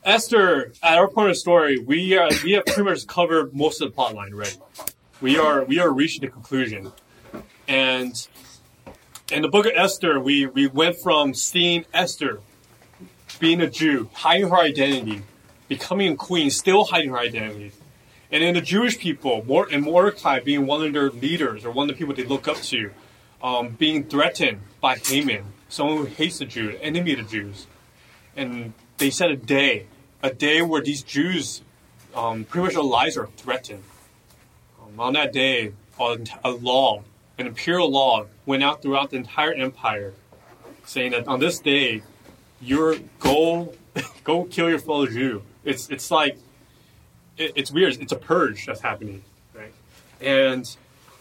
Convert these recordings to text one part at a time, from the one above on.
Esther, at our point of the story, we have pretty much covered most of the plot line already. We are reaching the conclusion. And in the book of Esther, we went from seeing Esther being a Jew, hiding her identity, becoming a queen, still hiding her identity. And then the Jewish people, and Mordecai being one of their leaders, or one of the people they look up to, being threatened by Haman, someone who hates the Jews, enemy of the Jews. And they set a day where these Jews, pretty much their lives are threatened. On that day, an imperial law, went out throughout the entire empire, saying that on this day, go kill your fellow Jew. It's like, it's weird. It's a purge that's happening, right? And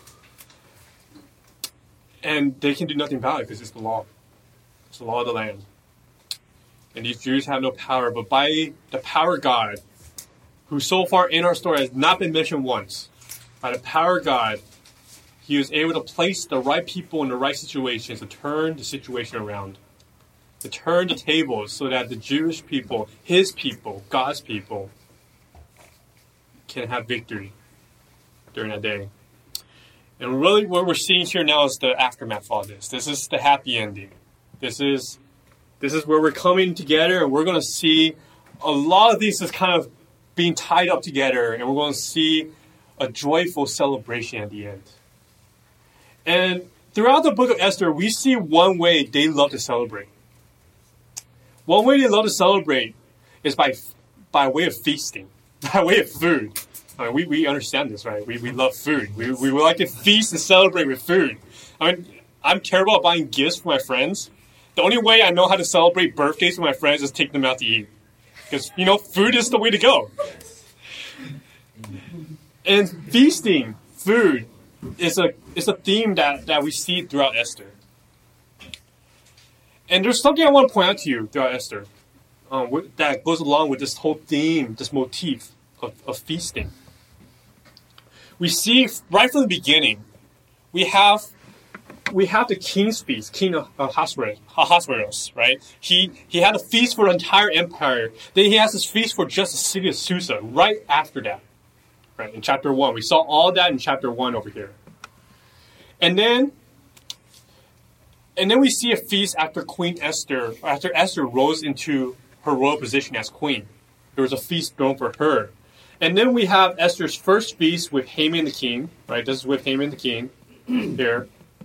they can do nothing about it because it's the law. It's the law of the land. And these Jews have no power, but by the power of God, who so far in our story has not been mentioned once, by the power of God, he was able to place the right people in the right situations to turn the situation around, to turn the tables so that the Jewish people, his people, God's people, can have victory during that day. And really what we're seeing here now is the aftermath of all this. This is the happy ending. This is where we're coming together, and we're going to see a lot of these just kind of being tied up together, and we're going to see a joyful celebration at the end. And throughout the book of Esther, we see one way they love to celebrate. One way they love to celebrate is by way of feasting, by way of food. I mean, we understand this, right? We love food. We like to feast and celebrate with food. I mean, I'm terrible at buying gifts for my friends. The only way I know how to celebrate birthdays with my friends is take them out to eat. Because, food is the way to go. And feasting, food, is a theme that we see throughout Esther. And there's something I want to point out to you throughout Esther that goes along with this whole theme, this motif of feasting. We see right from the beginning, we have the king's feast, King Ahasuerus, right? He had a feast for the entire empire. Then he has this feast for just the city of Susa right after that, right? In chapter 1. We saw all that in chapter 1 over here. And then we see a feast after after Esther rose into her royal position as queen. There was a feast thrown for her. And then we have Esther's first feast with Haman the king, right? This is with Haman the king here.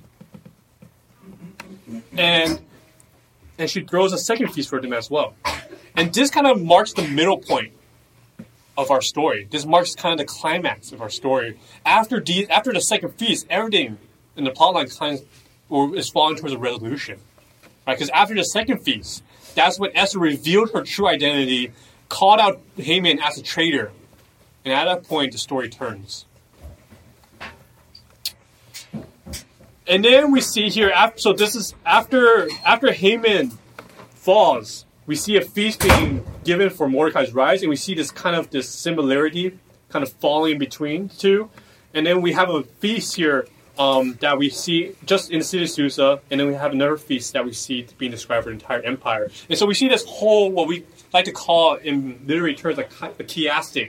And she throws a second feast for them as well. And this kind of marks the middle point of our story. This marks kind of the climax of our story. After the second feast, everything in the plotline is falling towards a resolution. Right? Because after the second feast, that's when Esther revealed her true identity, called out Haman as a traitor. And at that point, the story turns. And then we see here, after Haman falls, we see a feast being given for Mordecai's rise, and we see this similarity kind of falling between the two. And then we have a feast here that we see just in the city of Susa, and then we have another feast that we see being described for the entire empire. And so we see this whole, what we like to call in literary terms, like a chiastic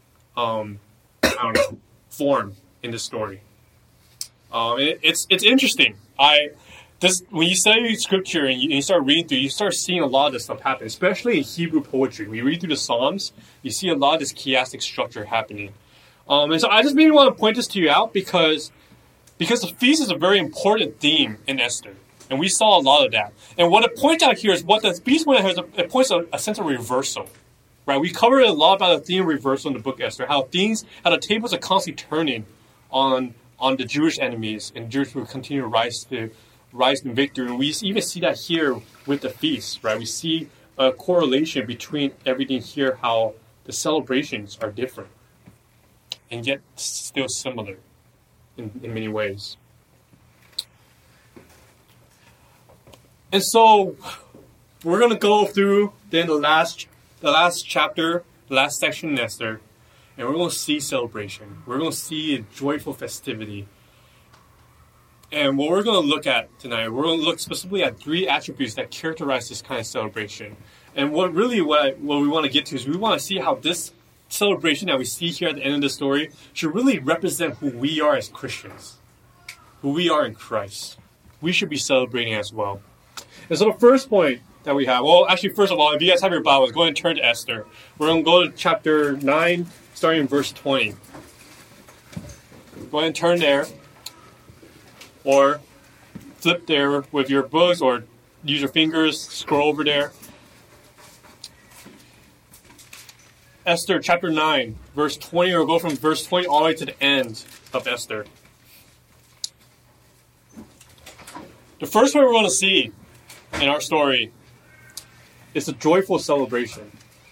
form in this story. It's interesting. When you study scripture and you start reading through, you start seeing a lot of this stuff happen, especially in Hebrew poetry. When you read through the Psalms, you see a lot of this chiastic structure happening. And so I just really want to point this to you out because the feast is a very important theme in Esther. And we saw a lot of that. And what it points out here is what the feast it points out a sense of reversal. Right? We covered a lot about the theme of reversal in the book of Esther, how the tables are constantly turning on the Jewish enemies, and Jews will continue to rise in victory. And we even see that here with the feast, right? We see a correlation between everything here, how the celebrations are different, and yet still similar in many ways. And so we're going to go through then the last chapter, the last section in Esther, and we're going to see celebration. We're going to see a joyful festivity. And what we're going to look at tonight, we're going to look specifically at 3 attributes that characterize this kind of celebration. And what we want to get to is we want to see how this celebration that we see here at the end of the story should really represent who we are as Christians, who we are in Christ. We should be celebrating as well. And so the first point that we have, well, actually, first of all, if you guys have your Bibles, go ahead and turn to Esther. We're going to go to chapter 9, starting in verse 20. Go ahead and turn there, or flip there with your books, or use your fingers, scroll over there. Esther chapter 9, verse 20, or go from verse 20 all the way to the end of Esther. The first one we're going to see in our story is a joyful celebration.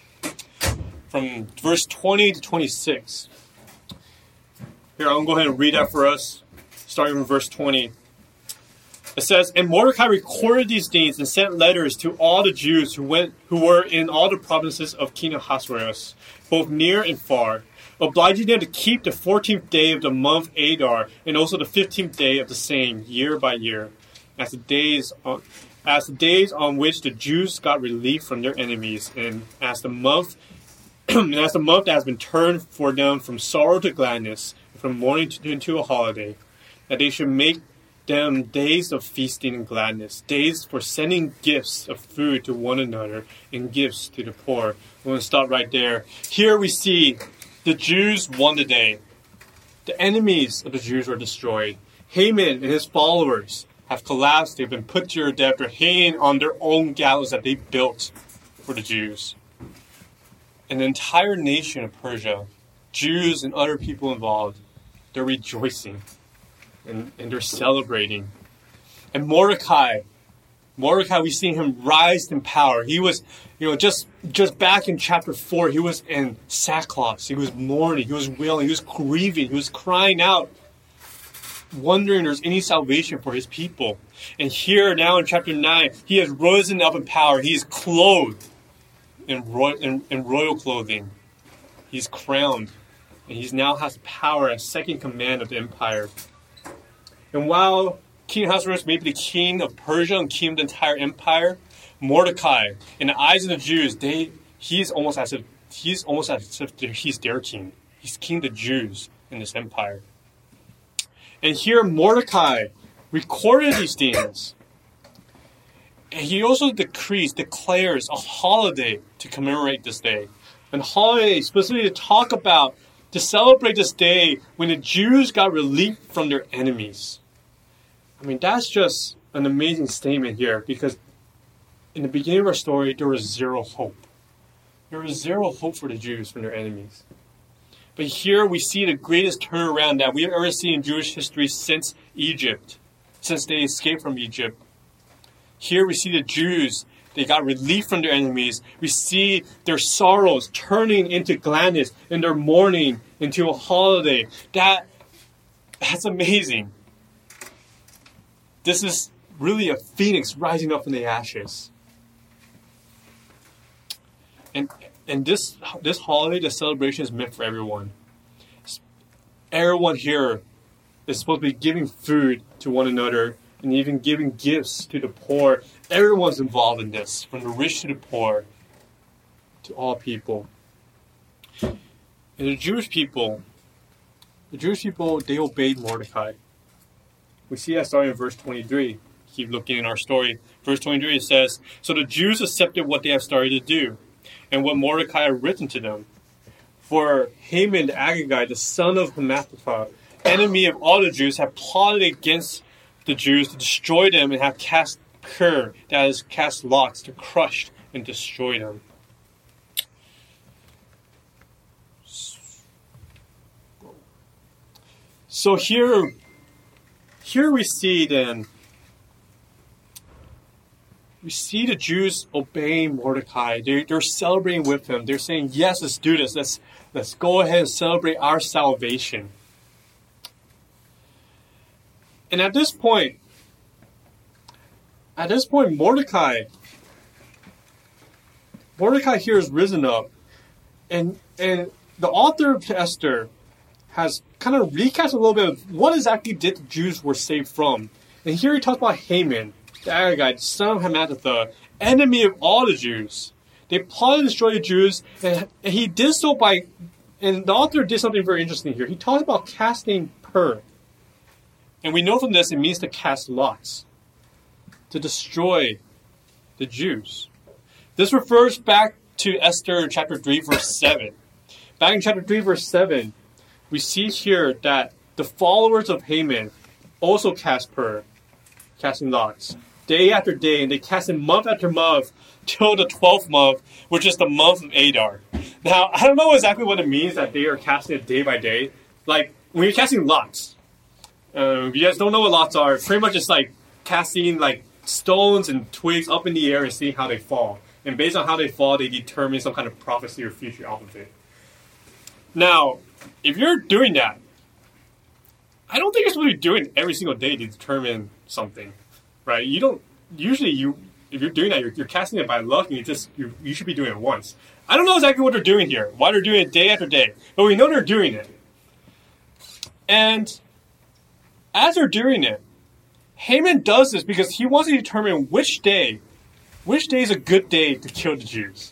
From verse 20 to 26. Here, I'm going to go ahead and read that for us, starting from verse 20. It says, "And Mordecai recorded these things and sent letters to all the Jews who were in all the provinces of King Ahasuerus, both near and far, obliging them to keep the 14th day of the month Adar, and also the 15th day of the same, year by year, as the days on which the Jews got relief from their enemies, and as the month that has been turned for them from sorrow to gladness, from mourning into a holiday, that they should make them days of feasting and gladness, days for sending gifts of food to one another and gifts to the poor." I'm going to stop right there. Here we see the Jews won the day. The enemies of the Jews were destroyed. Haman and his followers have collapsed. They've been put to their death. They're hanging on their own gallows that they built for the Jews. And the entire nation of Persia, Jews and other people involved, they're rejoicing. And they're celebrating. And Mordecai, we see him rise in power. He was, just back in chapter 4, he was in sackcloth. He was mourning. He was wailing. He was grieving. He was crying out, wondering if there's any salvation for his people. And here now in chapter 9, he has risen up in power. He is clothed in royal clothing. He's crowned. And he now has power as second command of the empire. And while King Ahasuerus may be the king of Persia and king of the entire empire, Mordecai, in the eyes of the Jews, he's almost as if he's their king. He's king of the Jews in this empire. And here Mordecai recorded these things. And he also declares a holiday to commemorate this day. A holiday specifically to celebrate this day when the Jews got relief from their enemies. I mean, that's just an amazing statement here, because in the beginning of our story, there was zero hope. There was zero hope for the Jews from their enemies. But here we see the greatest turnaround that we've ever seen in Jewish history since Egypt, since they escaped from Egypt. Here we see the Jews, they got relief from their enemies. We see their sorrows turning into gladness and their mourning into a holiday. That's amazing. This is really a phoenix rising up from the ashes. And this holiday, this celebration is meant for everyone. Everyone here is supposed to be giving food to one another and even giving gifts to the poor. Everyone's involved in this, from the rich to the poor, to all people. And the Jewish people, they obeyed Mordecai. We see that starting in verse 23. Keep looking in our story. Verse 23, it says, "So the Jews accepted what they have started to do, and what Mordecai had written to them. For Haman the Agagite, the son of Hammedatha, enemy of all the Jews, have plotted against the Jews to destroy them, and have cast that is, cast lots to crush and destroy them." So here we see then, we see the Jews obeying Mordecai. They're celebrating with him. They're saying, yes, let's do this. Let's go ahead and celebrate our salvation. And at this point, Mordecai here has risen up. And the author of Esther has kind of recast a little bit of what exactly did the Jews were saved from. And here he talks about Haman, the Agagite, son of Hammedatha, enemy of all the Jews. They plotted to destroy the Jews, and he did so by, and the author did something very interesting here. He talks about casting pur. And we know from this it means to cast lots, to destroy the Jews. This refers back to Esther chapter 3, verse 7. Back in chapter 3, verse 7, we see here that the followers of Haman also cast pur, casting lots, day after day, and they cast it month after month till the 12th month, which is the month of Adar. Now, I don't know exactly what it means that they are casting it day by day. Like, when you're casting lots, if you guys don't know what lots are, pretty much it's like casting like stones and twigs up in the air and seeing how they fall. And based on how they fall, they determine some kind of prophecy or future off of it. Now, if you're doing that, I don't think you're supposed to be doing it every single day to determine something, right? You don't usually if you're doing that, you're casting it by luck, and you should be doing it once. I don't know exactly what they're doing here, why they're doing it day after day, but we know they're doing it. And as they're doing it, Haman does this because he wants to determine which day is a good day to kill the Jews.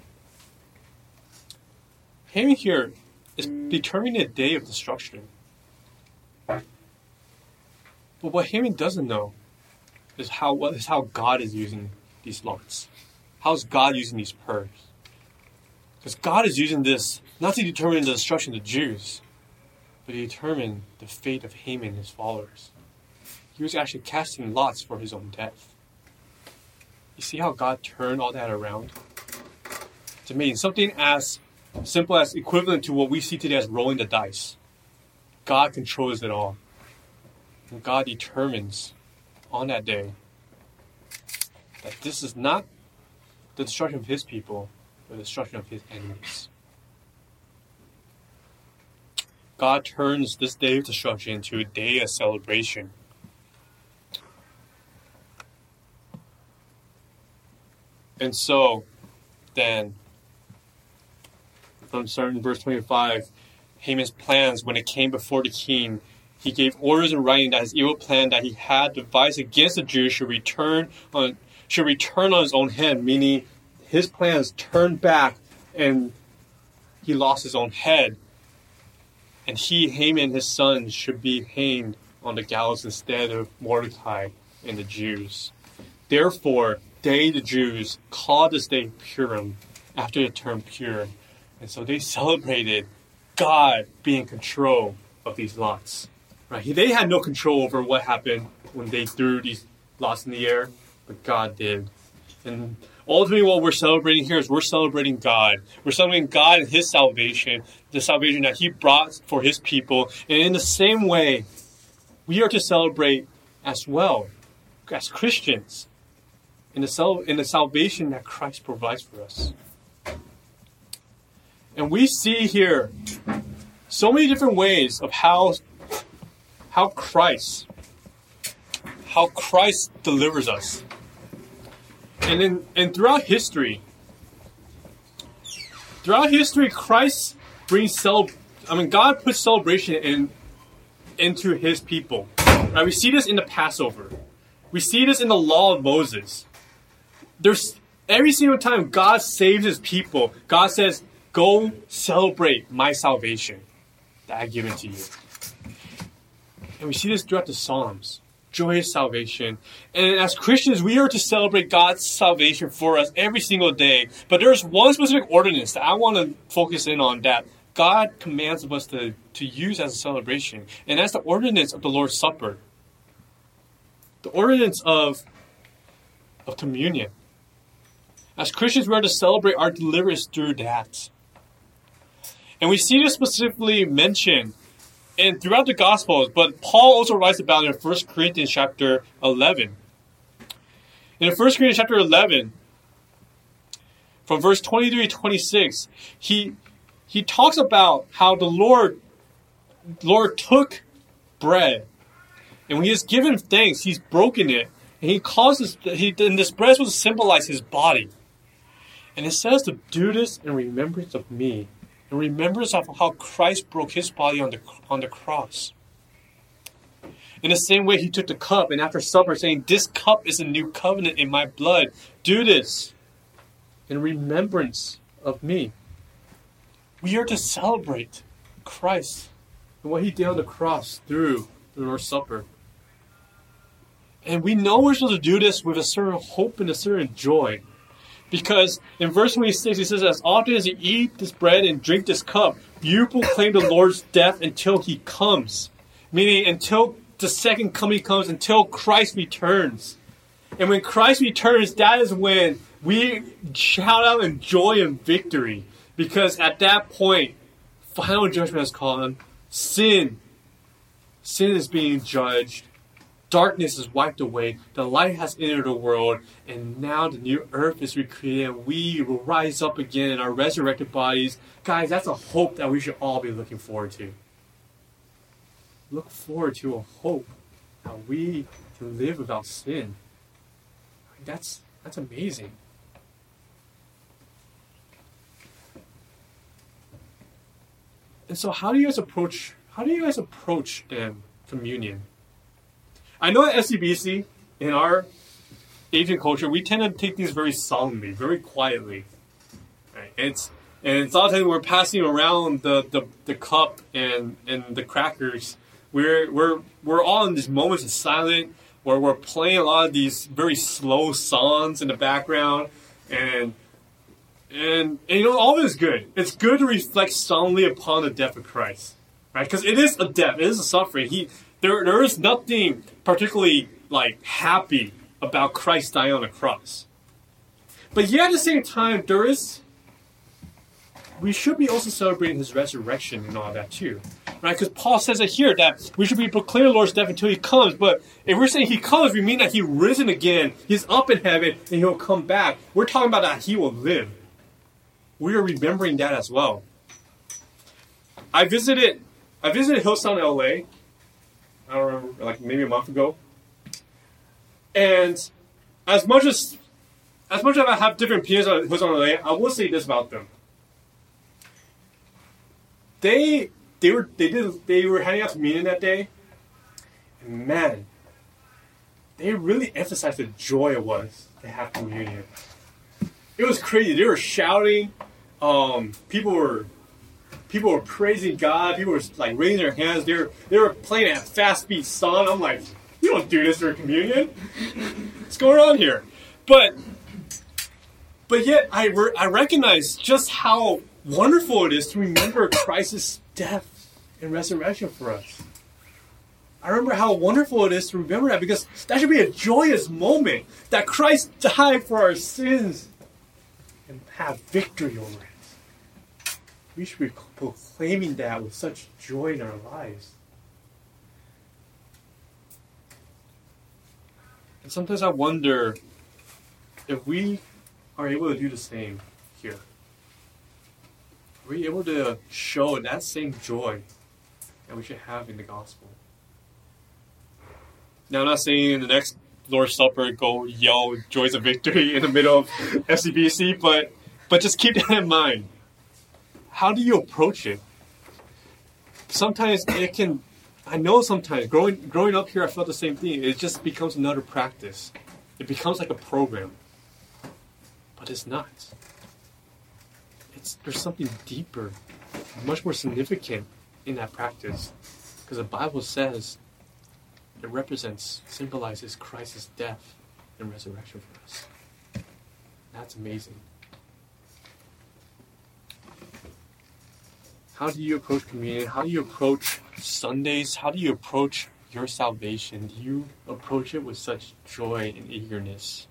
Haman here is determining a day of destruction. But what Haman doesn't know is how God is using these lots. How is God using these purs? Because God is using this not to determine the destruction of the Jews, but to determine the fate of Haman and his followers. He was actually casting lots for his own death. You see how God turned all that around? To mean something as simple as equivalent to what we see today as rolling the dice. God controls it all. And God determines on that day that this is not the destruction of his people, but the destruction of his enemies. God turns this day of destruction into a day of celebration. And so, then, from starting in verse 25, Haman's plans, when it came before the king, he gave orders in writing that his evil plan that he had devised against the Jews should return on his own head, meaning his plans turned back and he lost his own head. And Haman and his sons should be hanged on the gallows instead of Mordecai and the Jews. Therefore, the Jews called this day Purim, after the term pure. And so they celebrated God being in control of these lots. Right? They had no control over what happened when they threw these lots in the air, but God did. And ultimately what we're celebrating here is we're celebrating God. We're celebrating God and his salvation, the salvation that he brought for his people. And in the same way, we are to celebrate as well, as Christians, in the salvation that Christ provides for us. And we see here so many different ways of how Christ delivers us. And throughout history, Christ brings God puts celebration into his people. Right? We see this in the Passover. We see this in the law of Moses. There's every single time God saves his people, God says, go celebrate my salvation that I've given to you. And we see this throughout the Psalms. Joyous salvation. And as Christians, we are to celebrate God's salvation for us every single day. But there's one specific ordinance that I want to focus in on that God commands of us to use as a celebration. And that's the ordinance of the Lord's Supper. The ordinance of communion. As Christians, we are to celebrate our deliverance through that. And we see this specifically mentioned throughout the Gospels, but Paul also writes about it in 1 Corinthians chapter 11. In 1 Corinthians chapter 11, from verse 23 to 26, he talks about how the Lord took bread, and when he has given thanks, he's broken it, and and this bread was to symbolize his body. And it says to do this in remembrance of me, in remembrance of how Christ broke his body on the cross. In the same way, he took the cup, and after supper, saying, this cup is a new covenant in my blood. Do this in remembrance of me. We are to celebrate Christ and what he did on the cross through the Lord's Supper. And we know we're supposed to do this with a certain hope and a certain joy. Because in verse 26, he says, as often as you eat this bread and drink this cup, you proclaim the Lord's death until he comes. Meaning until the second coming comes, until Christ returns. And when Christ returns, that is when we shout out in joy and victory. Because at that point, final judgment has come. Sin is being judged. Darkness is wiped away. The light has entered the world. And now the new earth is recreated. And we will rise up again in our resurrected bodies. Guys, that's a hope that we should all be looking forward to. Look forward to a hope that we can live without sin. That's amazing. And so how do you guys approach communion? I know at SCBC, in our Asian culture, we tend to take these very solemnly, very quietly. Right? And it's all the time we're passing around the cup and the crackers. We're all in these moments of silence where we're playing a lot of these very slow songs in the background, and all of it is good. It's good to reflect solemnly upon the death of Christ, right? Because it is a death, it is a suffering. There is nothing particularly happy about Christ dying on the cross, but yet at the same time, we should be also celebrating his resurrection and all that too. Right? Because Paul says it here that we should be proclaiming the Lord's death until he comes. But if we're saying he comes, we mean that he's risen again, he's up in heaven, and he'll come back. We're talking about that he will live. We are remembering that as well. I visited Hillsong LA. I don't remember, maybe a month ago. And as much as I have different opinions on Hillsong LA, I will say this about them. They were handing out communion that day, and man, they really emphasized the joy it was to have communion. It was crazy. They were shouting. People were praising God. People were raising their hands. They were playing a fast beat song. I'm like, you don't do this for communion. What's going on here? But yet I recognize just how wonderful it is to remember Christ's death and resurrection for us. I remember how wonderful it is to remember that, because that should be a joyous moment that Christ died for our sins and have victory over it. We should be proclaiming that with such joy in our lives. And sometimes I wonder if we are able to do the same here. Are we able to show that same joy that we should have in the gospel? Now, I'm not saying in the next Lord's Supper go yell joys of victory in the middle of FCBC, but just keep that in mind. How do you approach it? Sometimes sometimes growing up here, I felt the same thing. It just becomes another practice. It becomes like a program. But it's not. There's something deeper, much more significant in that practice. Because the Bible says it symbolizes Christ's death and resurrection for us. That's amazing. How do you approach communion? How do you approach Sundays? How do you approach your salvation? Do you approach it with such joy and eagerness?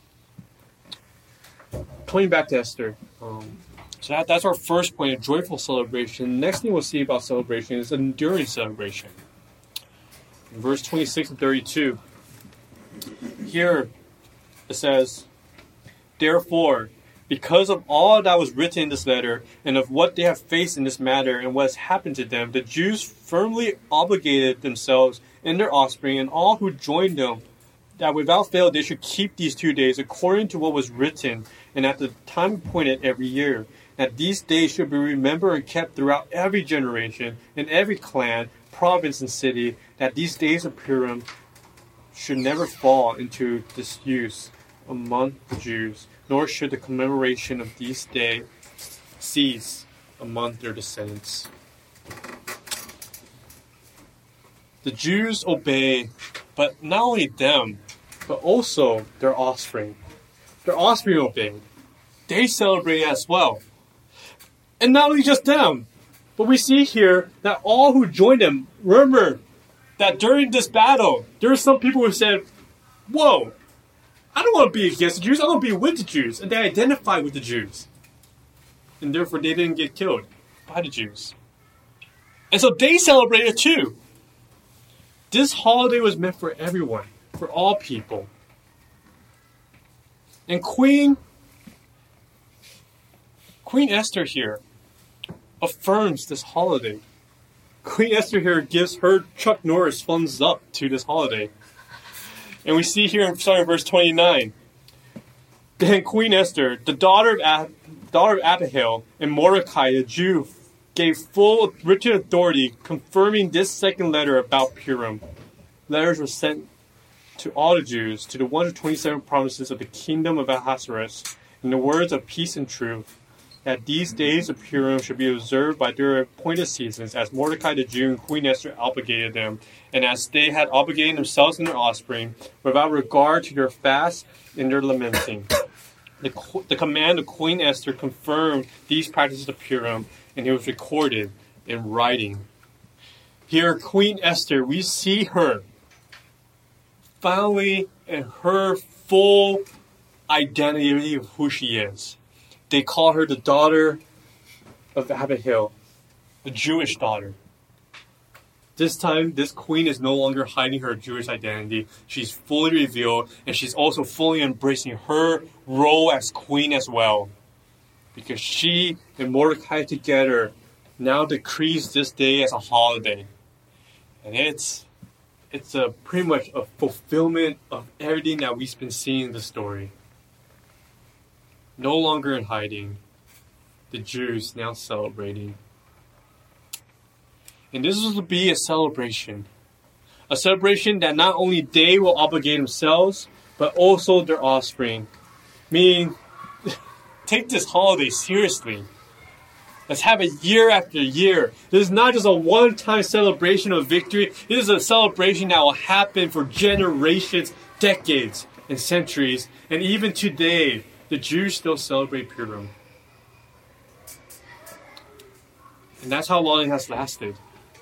Coming back to Esther. So that's our first point, a joyful celebration. The next thing we'll see about celebration is an enduring celebration. In verse 26 and 32, here it says, therefore, because of all that was written in this letter, and of what they have faced in this matter, and what has happened to them, the Jews firmly obligated themselves and their offspring, and all who joined them, that without fail they should keep these 2 days, according to what was written, and at the time appointed every year, that these days should be remembered and kept throughout every generation, in every clan, province, and city, that these days of Purim should never fall into disuse among the Jews, nor should the commemoration of these days cease among their descendants. The Jews obey, but not only them, but also their offspring. Their offspring obeyed. They celebrate as well. And not only just them, but we see here that all who joined them, remember that during this battle, there were some people who said, whoa, I don't want to be against the Jews, I want to be with the Jews. And they identified with the Jews. And therefore they didn't get killed by the Jews. And so they celebrated too. This holiday was meant for everyone, for all people. And Queen Esther here affirms this holiday. Queen Esther here gives her Chuck Norris thumbs up to this holiday. And we see here, starting in verse 29, then Queen Esther, the daughter of Abihail, and Mordecai, a Jew, gave full written authority confirming this second letter about Purim. Letters were sent to all the Jews, to the 127 provinces of the kingdom of Ahasuerus, in the words of peace and truth, that these days of Purim should be observed by their appointed seasons, as Mordecai the Jew and Queen Esther obligated them, and as they had obligated themselves and their offspring, without regard to their fast and their lamenting. The command of Queen Esther confirmed these practices of Purim, and it was recorded in writing. Here, Queen Esther, we see her finally in her full identity of who she is. They call her the daughter of Abihail, a Jewish daughter. This time, this queen is no longer hiding her Jewish identity. She's fully revealed, and she's also fully embracing her role as queen as well. Because she and Mordecai together now decrees this day as a holiday. And it's pretty much a fulfillment of everything that we've been seeing in the story. No longer in hiding, the Jews now celebrating. And this will be a celebration that not only they will obligate themselves, but also their offspring. Meaning, take this holiday seriously. Let's have it year after year. This is not just a one-time celebration of victory. This is a celebration that will happen for generations, decades, and centuries. And even today, the Jews still celebrate Purim. And that's how long it has lasted.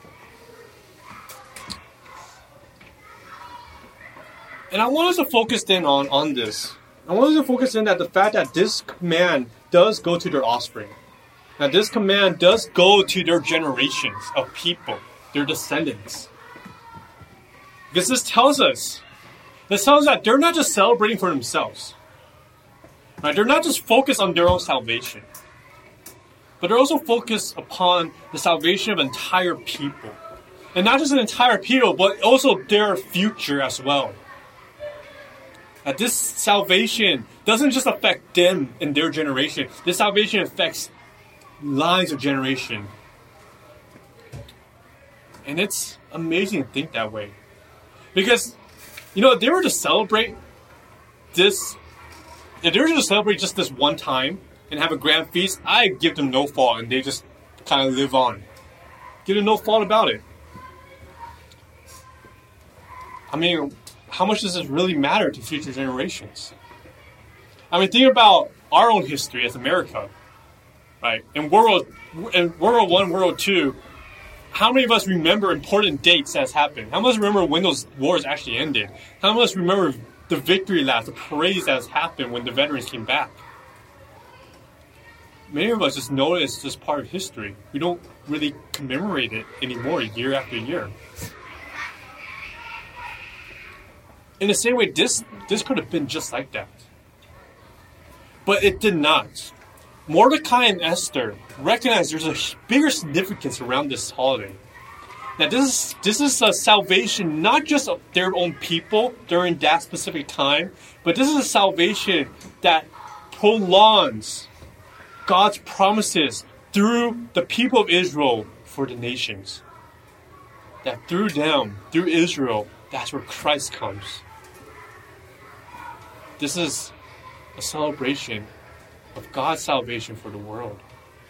And I want us to focus in on this. I want us to focus in at the fact that this command does go to their offspring. Now this command does go to their generations of people, their descendants. Because this tells us that they're not just celebrating for themselves. Right? They're not just focused on their own salvation. But they're also focused upon the salvation of entire people. And not just an entire people, but also their future as well. That this salvation doesn't just affect them and their generation. This salvation affects lines of generation. And it's amazing to think that way. Because, if they were to celebrate this, if they were to celebrate just this one time and have a grand feast, I give them no fault and they just kind of live on. Give them no fault about it. I mean, how much does this really matter to future generations? I mean, think about our own history as America, right? In World War I, World War II, how many of us remember important dates that's happened? How much remember when those wars actually ended? How much remember the victory laps, the parades that has happened when the veterans came back? Many of us just know it's just part of history. We don't really commemorate it anymore year after year. In the same way, this could have been just like that. But it did not. Mordecai and Esther recognized there's a bigger significance around this holiday. Now, this is a salvation not just of their own people during that specific time, but this is a salvation that prolongs God's promises through the people of Israel for the nations. That through them, through Israel, that's where Christ comes. This is a celebration of God's salvation for the world.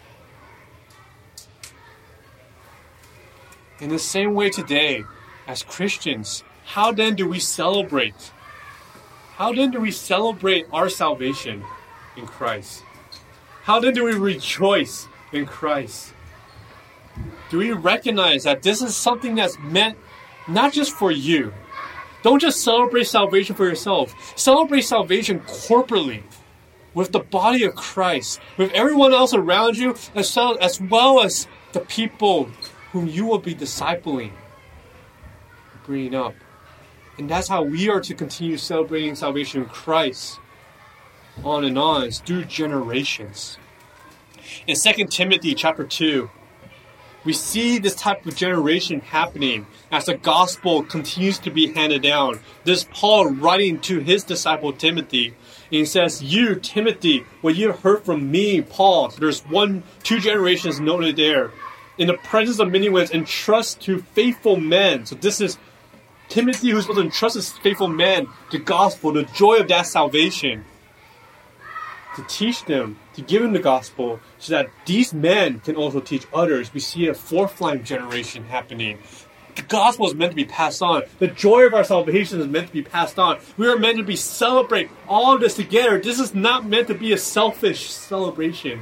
In the same way today, as Christians, how then do we celebrate? How then do we celebrate our salvation in Christ? How then do we rejoice in Christ? Do we recognize that this is something that's meant not just for you? Don't just celebrate salvation for yourself. Celebrate salvation corporately with the body of Christ, with everyone else around you, as well as the people whom you will be discipling, bringing up. And that's how we are to continue celebrating salvation in Christ on and on through generations. In 2 Timothy chapter 2, we see this type of generation happening as the gospel continues to be handed down. This is Paul writing to his disciple Timothy. And he says, "You, Timothy, what you have heard from me, Paul." So there's 2 generations noted there. "In the presence of many ones, entrust to faithful men." So this is Timothy who's supposed to entrust his faithful men the gospel, the joy of that salvation. To teach them, to give them the gospel, so that these men can also teach others. We see a fourth line generation happening. The gospel is meant to be passed on. The joy of our salvation is meant to be passed on. We are meant to be celebrate all of this together. This is not meant to be a selfish celebration.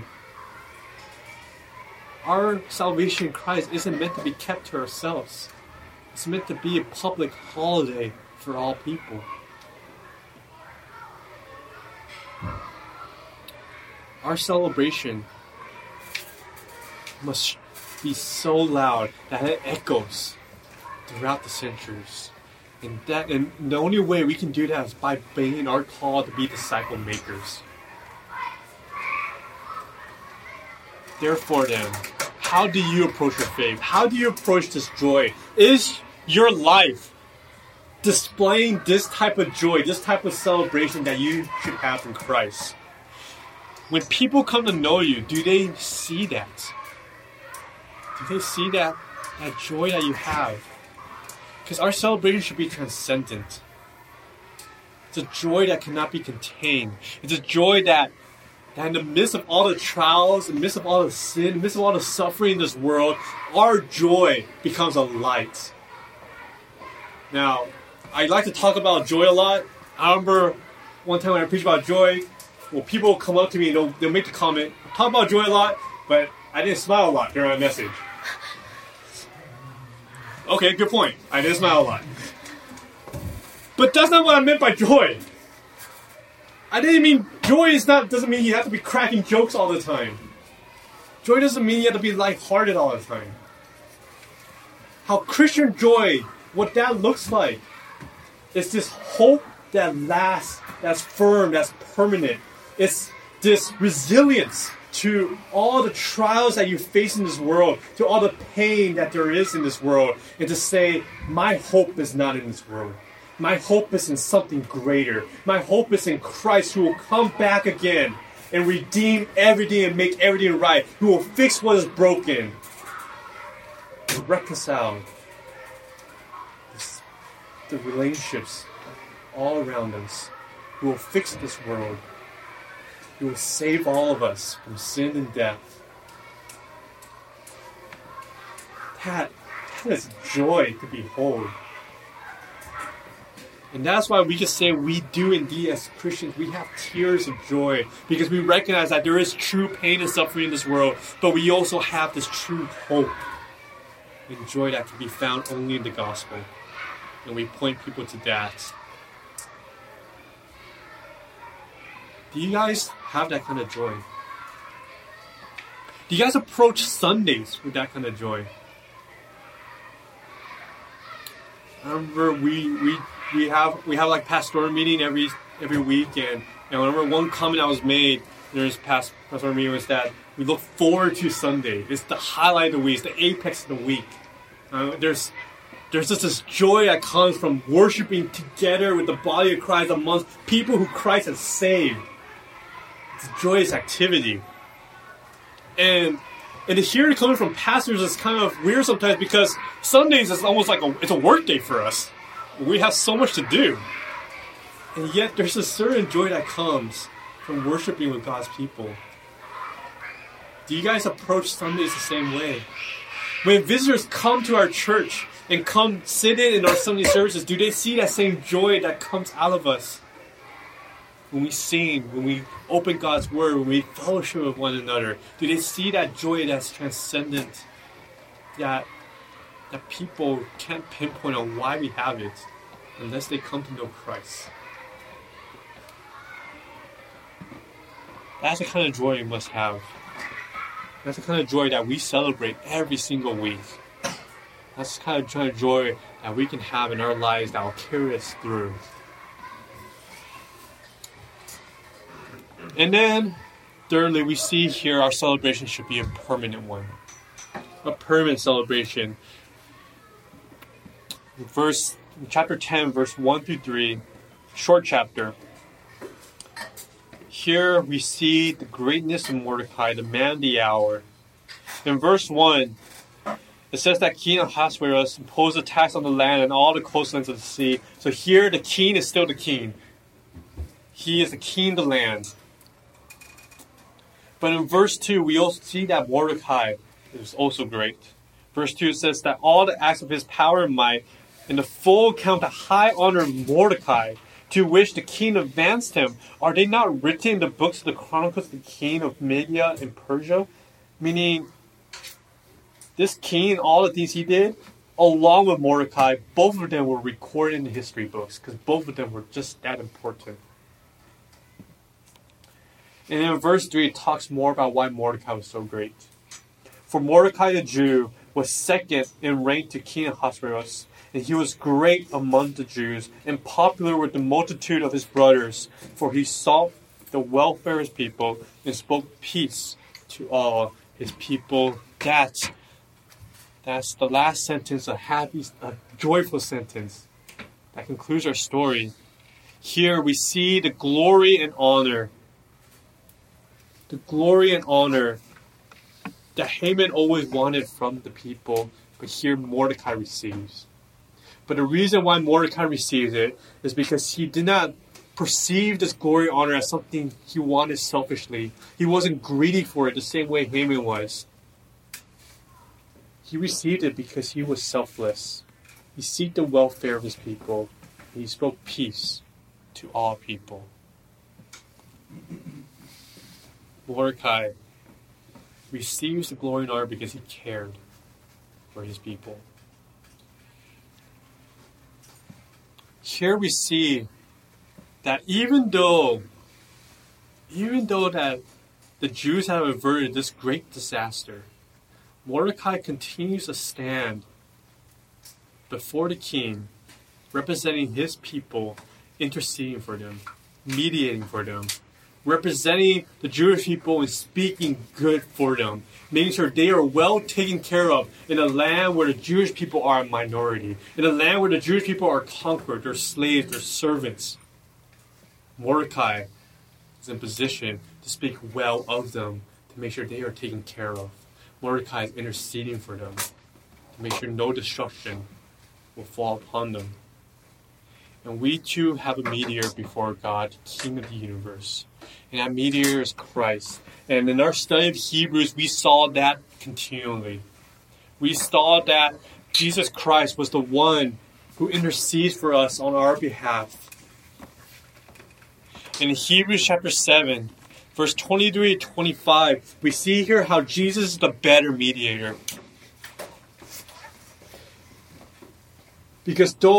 Our salvation in Christ isn't meant to be kept to ourselves. It's meant to be a public holiday for all people. Our celebration must be so loud that it echoes throughout the centuries. And the only way we can do that is by obeying our call to be disciple makers. Therefore then, how do you approach your faith? How do you approach this joy? Is your life displaying this type of joy, this type of celebration that you should have in Christ? When people come to know you, do they see that? Do they see that joy that you have? Because our celebration should be transcendent. It's a joy that cannot be contained. It's a joy that in the midst of all the trials, in the midst of all the sin, in the midst of all the suffering in this world, our joy becomes a light. Now, I like to talk about joy a lot. I remember one time when I preached about joy, well, people will come up to me and they'll make the comment, talk about joy a lot, but I didn't smile a lot during my message. Okay, good point. I didn't smile a lot. But that's not what I meant by joy. I didn't mean joy doesn't mean you have to be cracking jokes all the time. Joy doesn't mean you have to be lighthearted all the time. How Christian joy, what that looks like, is this hope that lasts, that's firm, that's permanent. It's this resilience to all the trials that you face in this world, to all the pain that there is in this world, and to say, my hope is not in this world. My hope is in something greater. My hope is in Christ, who will come back again and redeem everything and make everything right, who will fix what is broken and reconcile the relationships all around us, who will fix this world, who will save all of us from sin and death. That is joy to behold. And that's why we can say we do indeed, as Christians, we have tears of joy, because we recognize that there is true pain and suffering in this world, but we also have this true hope and joy that can be found only in the gospel. And we point people to that. Do you guys have that kind of joy? Do you guys approach Sundays with that kind of joy? I remember we have like pastoral meeting every week, and I remember one comment that was made during this pastoral meeting was that we look forward to Sunday. It's the highlight of the week. It's the apex of the week. There's just this joy that comes from worshiping together with the body of Christ amongst people who Christ has saved. It's a joyous activity. And to hear it coming from pastors is kind of weird sometimes, because Sundays is almost like it's a work day for us. We have so much to do. And yet there's a certain joy that comes from worshiping with God's people? Do you guys approach Sundays the same way? When visitors come to our church and come sit in our Sunday services, do they see that same joy that comes out of us? When we sing, when we open God's Word, when we fellowship with one another, do they see that joy that's transcendent, that people can't pinpoint on why we have it unless they come to know Christ? That's the kind of joy we must have. That's the kind of joy that we celebrate every single week. That's the kind of joy that we can have in our lives that will carry us through. And then, thirdly, we see here our celebration should be a permanent one. A permanent celebration. In chapter 10, verse 1 through 3, short chapter. Here we see the greatness of Mordecai, the man of the hour. In verse 1, it says that King Ahasuerus imposed a tax on the land and all the coastlands of the sea. So here the king is still the king. He is the king of the land. But in verse 2, we also see that Mordecai is also great. Verse 2 says that all the acts of his power and might, and the full account of high honor of Mordecai, to which the king advanced him, are they not written in the books of the chronicles of the king of Media and Persia? Meaning, this king, all the things he did, along with Mordecai, both of them were recorded in the history books, because both of them were just that important. And in verse 3, it talks more about why Mordecai was so great. For Mordecai the Jew was second in rank to King Ahasuerus, and he was great among the Jews, and popular with the multitude of his brothers, for he sought the welfare of his people, and spoke peace to all his people. That's the last sentence, a joyful sentence that concludes our story. Here we see the glory and honor. The glory and honor that Haman always wanted from the people, but here Mordecai receives. But the reason why Mordecai receives it is because he did not perceive this glory and honor as something he wanted selfishly. He wasn't greedy for it the same way Haman was. He received it because he was selfless. He sought the welfare of his people. And he spoke peace to all people. Mordecai receives the glory and honor because he cared for his people. Here we see that even though that the Jews have averted this great disaster, Mordecai continues to stand before the king, representing his people, interceding for them, mediating for them, representing the Jewish people and speaking good for them, making sure they are well taken care of in a land where the Jewish people are a minority, in a land where the Jewish people are conquered, they're slaves, they're servants. Mordecai is in position to speak well of them, to make sure they are taken care of. Mordecai is interceding for them, to make sure no destruction will fall upon them. And we too have a mediator before God, King of the universe. And that mediator is Christ. And in our study of Hebrews, we saw that continually. We saw that Jesus Christ was the one who intercedes for us on our behalf. In Hebrews chapter 7, verse 23 to 25, we see here how Jesus is the better mediator. Because though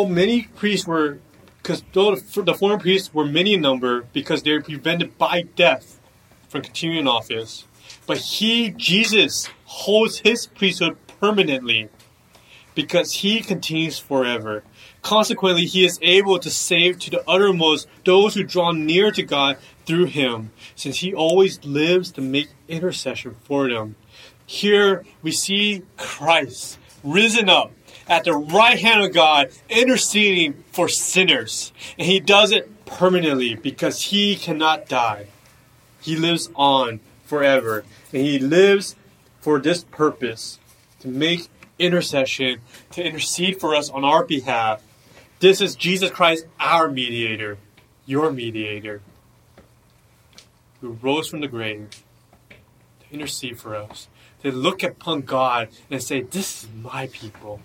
the former priests were many in number, because they were prevented by death from continuing in office, but Jesus, holds his priesthood permanently, because he continues forever. Consequently, he is able to save to the uttermost those who draw near to God through him, since he always lives to make intercession for them. Here we see Christ risen up at the right hand of God, interceding for sinners. And he does it permanently because he cannot die. He lives on forever. And he lives for this purpose, to make intercession, to intercede for us on our behalf. This is Jesus Christ, our mediator, your mediator. who rose from the grave to intercede for us, to look upon God and say, this is my people.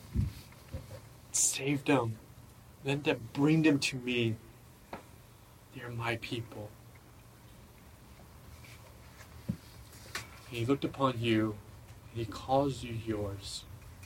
Save them. Let them bring them to me. They're my people. And He looked upon you and He calls you yours.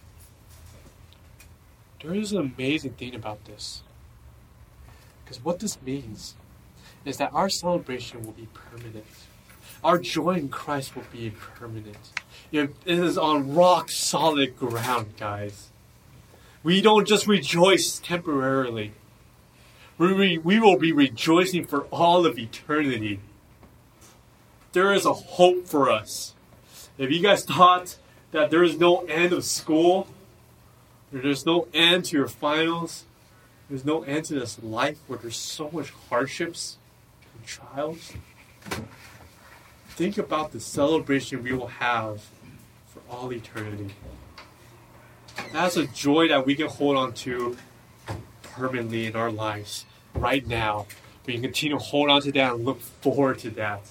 There is an amazing thing about this. Because what this means is that our celebration will be permanent. Our joy in Christ will be permanent. It is on rock solid ground, guys. We don't just rejoice temporarily. We will be rejoicing for all of eternity. There is a hope for us. If you guys thought that there is no end of school, there's no end to your finals, there's no end to this life where there's so much hardships and trials, think about the celebration we will have for all eternity. That's a joy that we can hold on to permanently in our lives right now. We can continue to hold on to that and look forward to that.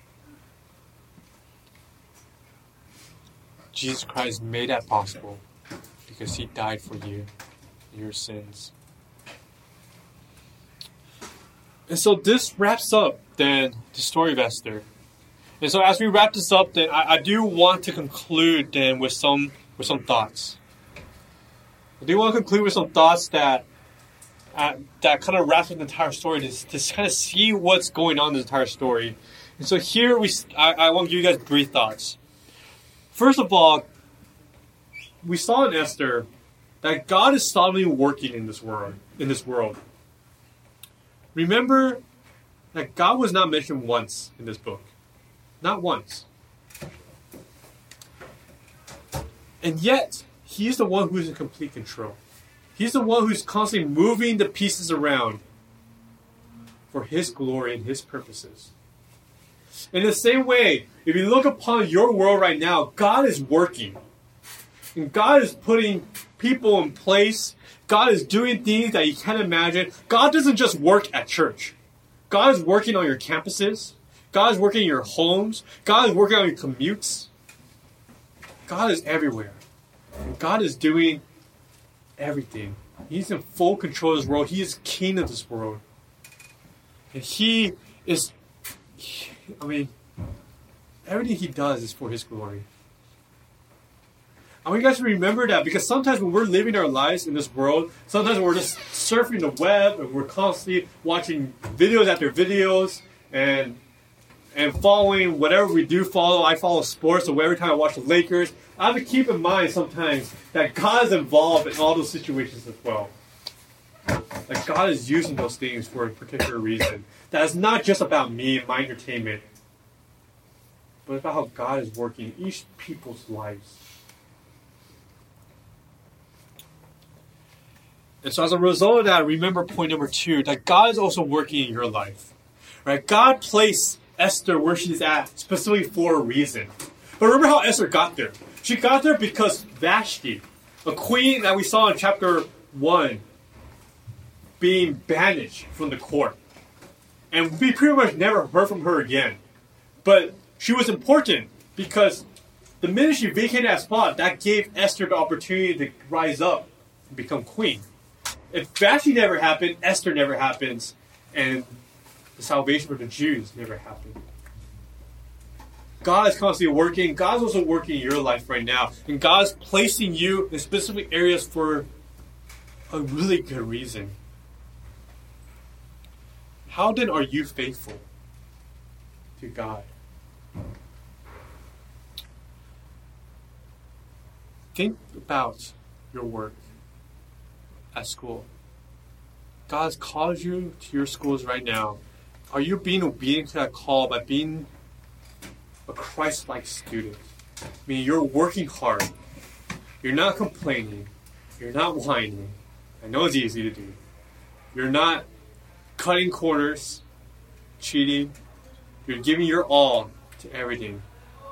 Jesus Christ made that possible because He died for you and your sins. And so this wraps up then the story of Esther. And so as we wrap this up, then I do want to conclude then with some thoughts. I do want to conclude with some thoughts that kind of wraps up the entire story to kind of see what's going on in the entire story. And so here I want to give you guys 3 thoughts. First of all, we saw in Esther that God is sovereignly working in this world. Remember that God was not mentioned once in this book. Not once. And yet, He's the one who's in complete control. He's the one who's constantly moving the pieces around for His glory and His purposes. In the same way, if you look upon your world right now, God is working. And God is putting people in place. God is doing things that you can't imagine. God doesn't just work at church. God is working on your campuses. God is working in your homes. God is working on your commutes. God is everywhere. And God is doing everything. He's in full control of this world. He is king of this world. And He is, everything He does is for His glory. I want you guys to remember that, because sometimes when we're living our lives in this world, sometimes we're just surfing the web and we're constantly watching videos after videos and following whatever we do follow. I follow sports, so every time I watch the Lakers, I have to keep in mind sometimes that God is involved in all those situations as well. That God is using those things for a particular reason. That is not just about me and my entertainment, but about how God is working in each people's lives. And so as a result of that, remember point number 2, that God is also working in your life. Right? God placed Esther where she's at specifically for a reason. But remember how Esther got there. She got there because Vashti, a queen that we saw in chapter 1, being banished from the court. And we pretty much never heard from her again. But she was important because the minute she vacated that spot, that gave Esther the opportunity to rise up and become queen. If Vashti never happened, Esther never happens, and the salvation for the Jews never happened. God is constantly working. God's also working in your life right now. And God's placing you in specific areas for a really good reason. How then are you faithful to God? Think about your work at school. God has called you to your schools right now. Are you being obedient to that call by being a Christ-like student? You're working hard. You're not complaining. You're not whining. I know it's easy to do. You're not cutting corners, cheating. You're giving your all to everything.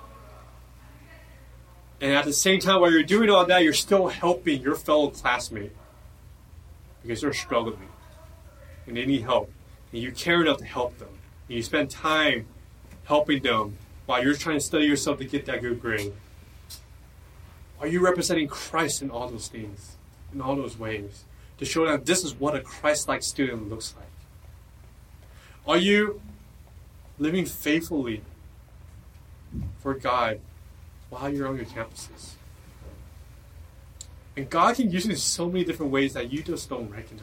And at the same time, while you're doing all that, you're still helping your fellow classmate because they're struggling and they need help. And you care enough to help them. And you spend time helping them while you're trying to study yourself to get that good grade? Are you representing Christ in all those things, in all those ways, to show that this is what a Christ-like student looks like? Are you living faithfully for God while you're on your campuses? And God can use you in so many different ways that you just don't recognize.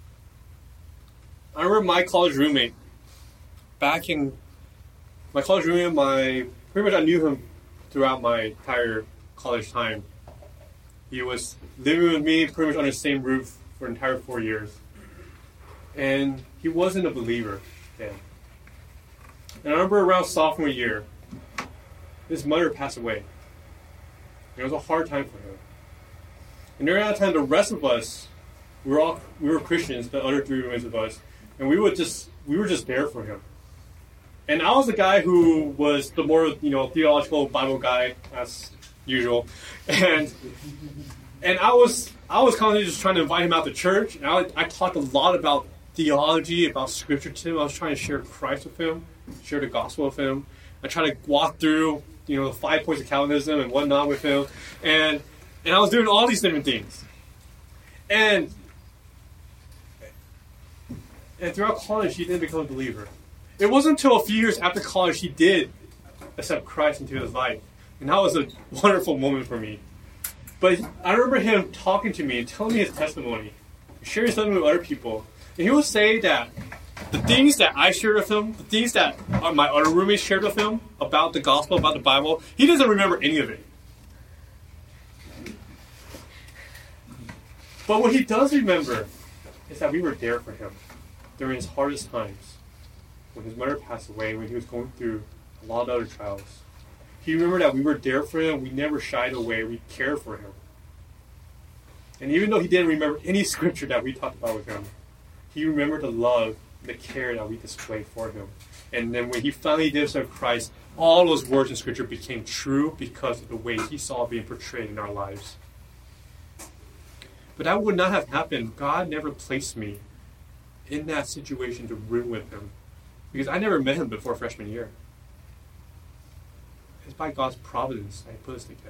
I remember my college roommate, pretty much I knew him throughout my entire college time. He was living with me pretty much under the same roof for an entire 4 years. And he wasn't a believer then. And I remember around sophomore year, his mother passed away. It was a hard time for him. And during that time, the rest of us, we were Christians, the other 3 roommates of us, and we were just there for him. And I was the guy who was the more, theological Bible guy, as usual. And I was constantly just trying to invite him out to church. And I talked a lot about theology, about scripture to him. I was trying to share Christ with him, share the gospel with him. I tried to walk through, the 5 points of Calvinism and whatnot with him. And I was doing all these different things. And throughout college, he didn't become a believer. It wasn't until a few years after college he did accept Christ into his life. And that was a wonderful moment for me. But I remember him talking to me and telling me his testimony, sharing something with other people. And he would say that the things that I shared with him, the things that my other roommates shared with him about the gospel, about the Bible, he doesn't remember any of it. But what he does remember is that we were there for him during his hardest times. When his mother passed away, when he was going through a lot of other trials. He remembered that we were there for him. We never shied away. We cared for him. And even though he didn't remember any scripture that we talked about with him, he remembered the love, the care that we displayed for him. And then when he finally did serve Christ, all those words in scripture became true because of the way he saw being portrayed in our lives. But that would not have happened. God never placed me in that situation to room with him. Because I never met him before freshman year. It's by God's providence that he put us together.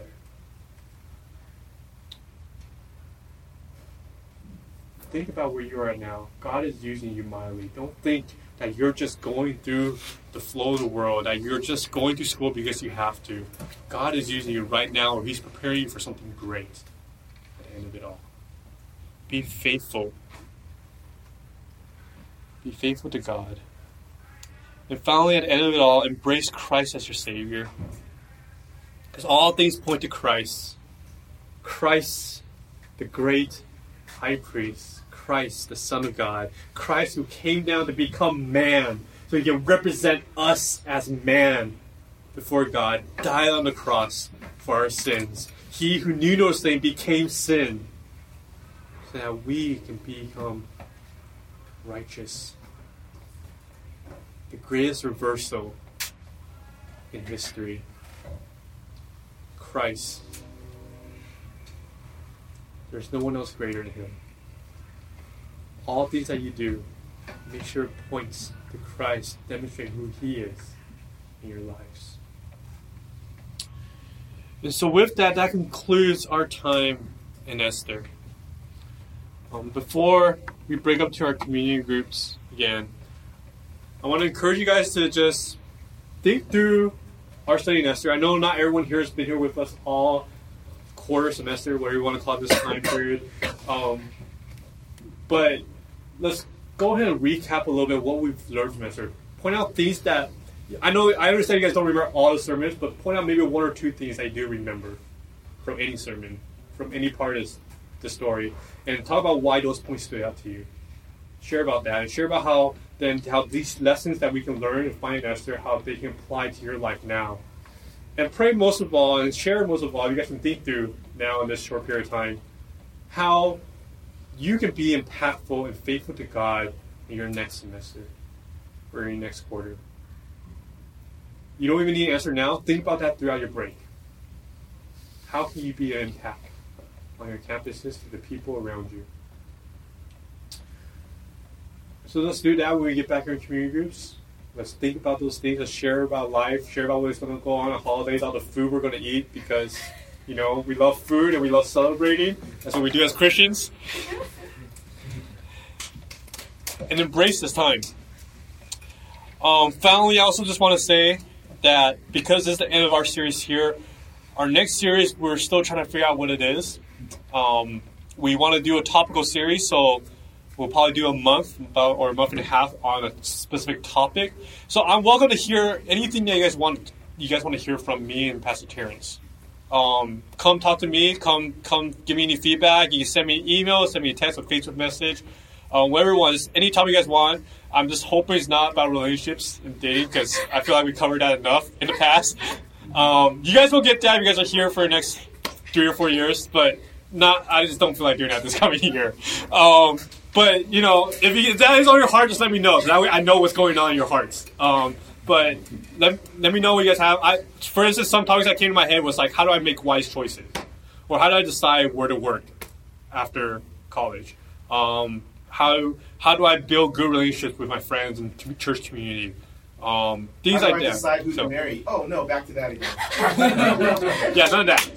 Think about where you are at now. God is using you mightily. Don't think that you're just going through the flow of the world, that you're just going through school because you have to. God is using you right now, and he's preparing you for something great at the end of it all. Be faithful. Be faithful to God. And finally, at the end of it all, embrace Christ as your Savior. Because all things point to Christ. Christ, the great high priest. Christ, the Son of God. Christ who came down to become man so he can represent us as man before God. Died on the cross for our sins. He who knew no sin became sin so that we can become righteous. The greatest reversal in history. Christ. There's no one else greater than him. All things that you do, make sure it points to Christ, demonstrate who he is in your lives. And so with that concludes our time in Esther. Before we break up to our communion groups again, I want to encourage you guys to just think through our study in Esther. I know not everyone here has been here with us all quarter semester, whatever you want to call it, this time period. But let's go ahead and recap a little bit what we've learned from Esther. Point out things that, I understand you guys don't remember all the sermons, but point out maybe 1 or 2 things that you do remember from any sermon, from any part of the story, and talk about why those points stood out to you. Share about that, and share about how these lessons that we can learn and find in Esther, how they can apply to your life now. And pray most of all, and share most of all, you guys can think through now in this short period of time, how you can be impactful and faithful to God in your next semester or in your next quarter. You don't even need an answer now. Think about that throughout your break. How can you be an impact on your campuses to the people around you? So let's do that when we get back in our community groups. Let's think about those things. Let's share about life, share about what's going to go on holidays, all the food we're going to eat, because, we love food and we love celebrating. That's what we do as Christians. And embrace this time. Finally, I also just want to say that because this is the end of our series here, our next series, we're still trying to figure out what it is. We want to do a topical series, so we'll probably do a month or a month and a half on a specific topic. So I'm welcome to hear anything that you guys want to hear from me and Pastor Terrence. Come talk to me. Come give me any feedback. You can send me an email, send me a text or Facebook message. Whatever you want, just any topic you guys want. I'm just hoping it's not about relationships and dating, because I feel like we covered that enough in the past. You guys will get that if you guys are here for the next 3 or 4 years, but I just don't feel like doing that this coming year. But, if that is on your heart, just let me know. So that way I know what's going on in your hearts. But let me know what you guys have. For instance, some topics that came to my head was like, how do I make wise choices? Or how do I decide where to work after college? How do I build good relationships with my friends and church community? Things like that. How do I decide who to marry? Oh, no, back to that again. Yeah, none of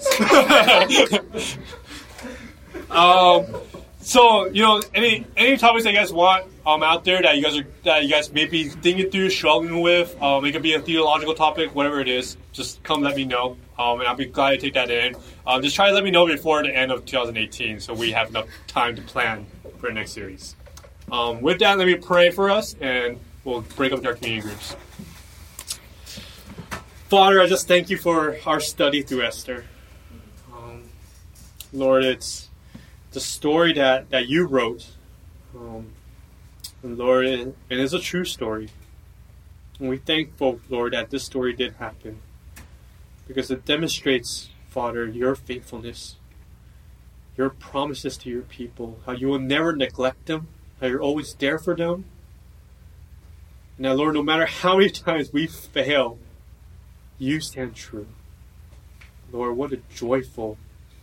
that. So, any topics that you guys want out there that you guys may be thinking through, struggling with, it could be a theological topic, whatever it is, just come let me know, and I'll be glad to take that in. Just try to let me know before the end of 2018 so we have enough time to plan for the next series. With that, let me pray for us, and we'll break up our community groups. Father, I just thank you for our study through Esther. Lord, it's the story that you wrote. And Lord, it is a true story. And we're thankful, Lord, that this story did happen. Because it demonstrates, Father, your faithfulness, your promises to your people, how you will never neglect them, how you're always there for them. And that, Lord, no matter how many times we fail, you stand true. Lord, what a joyful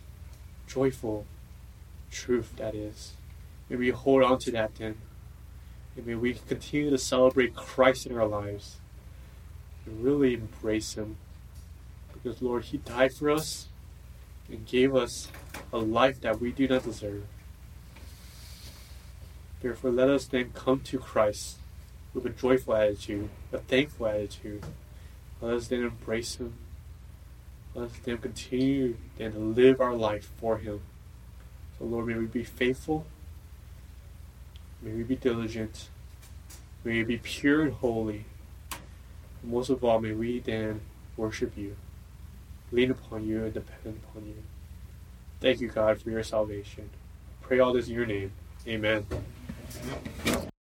truth that is. May we hold on to that then. And may we continue to celebrate Christ in our lives and really embrace him. Because, Lord, he died for us and gave us a life that we do not deserve. Therefore, let us then come to Christ with a joyful attitude, a thankful attitude. Let us then embrace him. Let us then continue then to live our life for him. So, Lord, may we be faithful. May we be diligent. May we be pure and holy. And most of all, may we then worship you, lean upon you, and depend upon you. Thank you, God, for your salvation. Pray all this in your name. Amen.